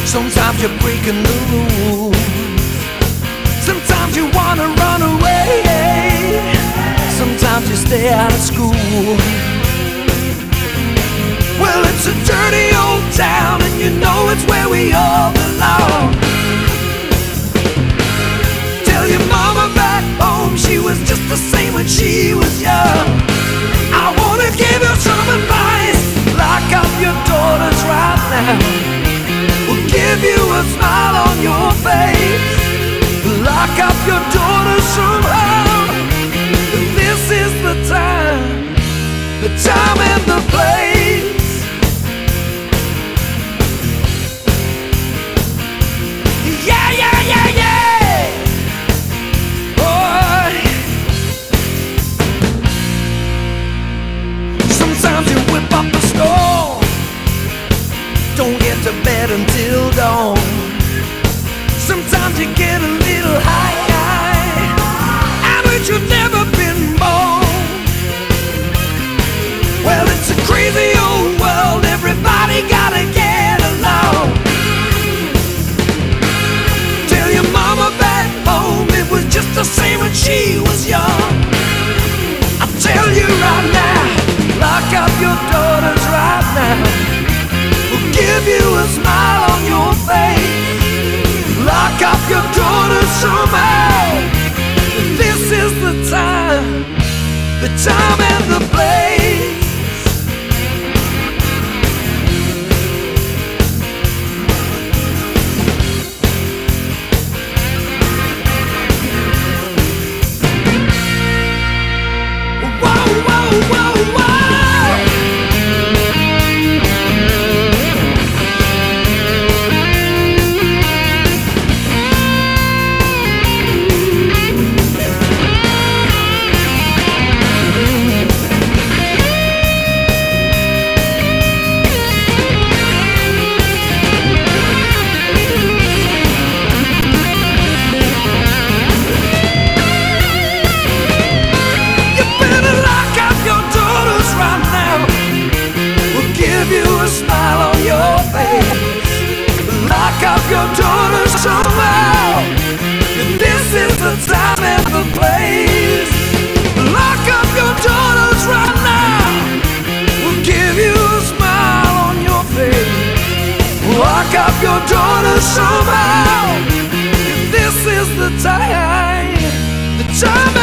Sometimes you're breaking the rules. Sometimes you wanna run away. Sometimes you stay out of school. Well, it's a dirty old town, and you know it's where we all belong. Tell your mama back home she was just the same when she was young. I wanna give you some advice. Lock up your daughters right now. We'll give you a smile on your face. Lock up your daughters somehow. This is the time and the place. Yeah, yeah, yeah, yeah. Boy. Sometimes you whip up a storm. Don't get to bed until dawn. Sometimes you get a little high. I wish you'd never been born. Well, it's a crazy old world. Everybody gotta get along. Tell your mama back home it was just the same when she was young. I tell you right now, lock up your daughters right now. We'll give you a smile on your face. Lock up your daughters somehow. This is the time and the place. Whoa, whoa, whoa, whoa. Smile on your face. Lock up your daughters somehow. This is the time and the place. Lock up your daughters right now. We'll give you a smile on your face. Lock up your daughters somehow. This is the time